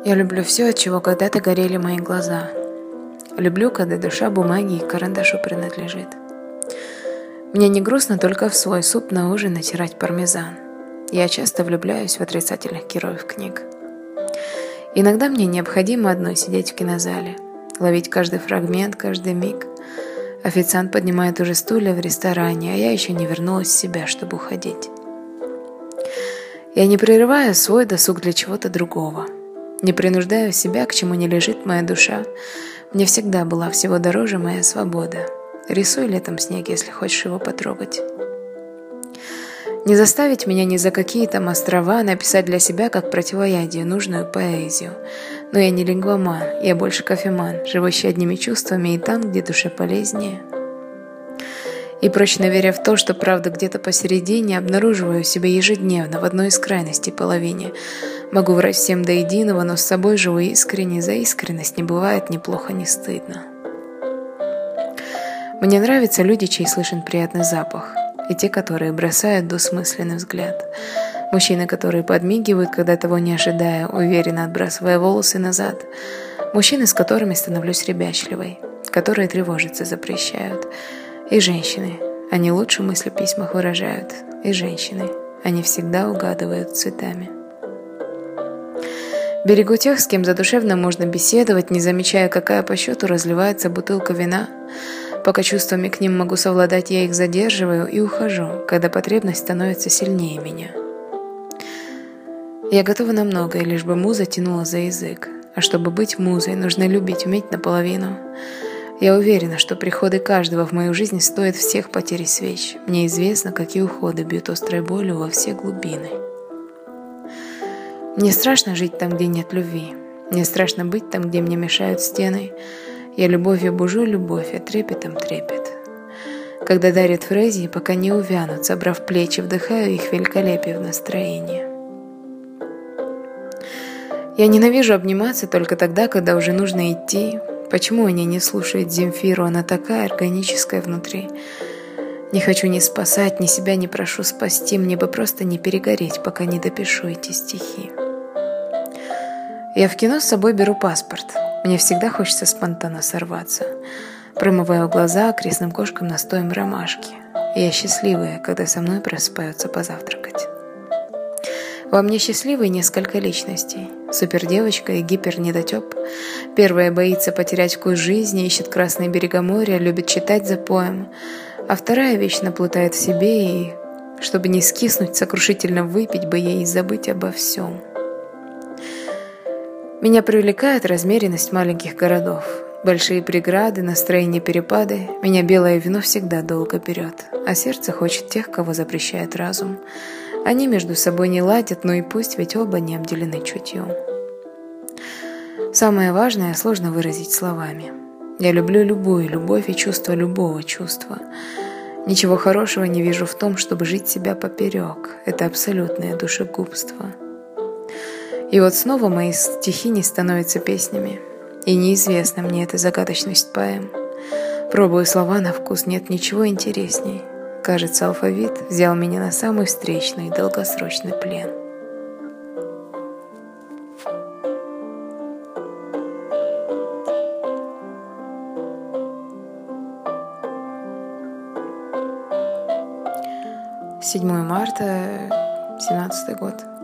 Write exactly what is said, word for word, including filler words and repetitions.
Я люблю все, от чего когда-то горели мои глаза. Люблю, когда душа бумаги и карандашу принадлежит. Мне не грустно только в свой суп на ужин натирать пармезан. Я часто влюбляюсь в отрицательных героев книг. Иногда мне необходимо одной сидеть в кинозале, ловить каждый фрагмент, каждый миг. Официант поднимает уже стулья в ресторане, а я еще не вернулась в себя, чтобы уходить. Я не прерываю свой досуг для чего-то другого. Не принуждаю себя, к чему не лежит моя душа. Мне всегда была всего дороже моя свобода. Рисуй летом снег, если хочешь его потрогать. Не заставить меня ни за какие там острова написать для себя как противоядие нужную поэзию. Но я не лингвоман, я больше кофеман, живущий одними чувствами и там, где душе полезнее. И прочно веря в то, что правда где-то посередине, обнаруживаю себя ежедневно в одной из крайностей половине. Могу врать всем до единого, но с собой живу искренне, за искренность не бывает ни плохо, ни стыдно. Мне нравятся люди, чей слышен приятный запах, и те, которые бросают двусмысленный взгляд. Мужчины, которые подмигивают, когда того не ожидая, уверенно отбрасывая волосы назад. Мужчины, с которыми становлюсь ребячливой, которые тревожиться запрещают. И женщины, они лучше мысли в письмах выражают. И женщины, они всегда угадывают цветами. Берегу тех, с кем задушевно можно беседовать, не замечая, какая по счету разливается бутылка вина. Пока чувствами к ним могу совладать, я их задерживаю и ухожу, когда потребность становится сильнее меня. Я готова на многое, лишь бы муза тянула за язык. А чтобы быть музой, нужно любить, уметь наполовину. Я уверена, что приходы каждого в мою жизнь стоят всех потерь и свеч. Мне известно, какие уходы бьют острой болью во все глубины. Мне страшно жить там, где нет любви. Мне страшно быть там, где мне мешают стены. Я любовью бужу любовь, а трепетом трепет. Когда дарят фрезии, пока не увянут, собрав плечи, вдыхаю их великолепие в настроение. Я ненавижу обниматься только тогда, когда уже нужно идти. Почему они не слушают Земфиру, она такая органическая внутри. Не хочу ни спасать, ни себя не прошу спасти, мне бы просто не перегореть, пока не допишу эти стихи. Я в кино с собой беру паспорт. Мне всегда хочется спонтанно сорваться. Промываю глаза крестным кошкам настоем ромашки. Я счастливая, когда со мной просыпаются позавтракать. Во мне счастливые несколько личностей. Супердевочка и гипернедотеп. Первая боится потерять вкус жизни, ищет красные берега моря, любит читать за поем. А вторая вечно плутает в себе и, чтобы не скиснуть, сокрушительно выпить бы ей и забыть обо всем. Меня привлекает размеренность маленьких городов. Большие преграды, настроение перепады. Меня белое вино всегда долго берет, а сердце хочет тех, кого запрещает разум. Они между собой не ладят, но и пусть, ведь оба не обделены чутьем. Самое важное сложно выразить словами. Я люблю любую любовь и чувство любого чувства. Ничего хорошего не вижу в том, чтобы жить себя поперек. Это абсолютное душегубство. И вот снова мои стихи не становятся песнями. И неизвестна мне эта загадочность поэм. Пробую слова на вкус, нет ничего интересней. Кажется, алфавит взял меня на самый встречный и долгосрочный плен. седьмое марта, семнадцатый год.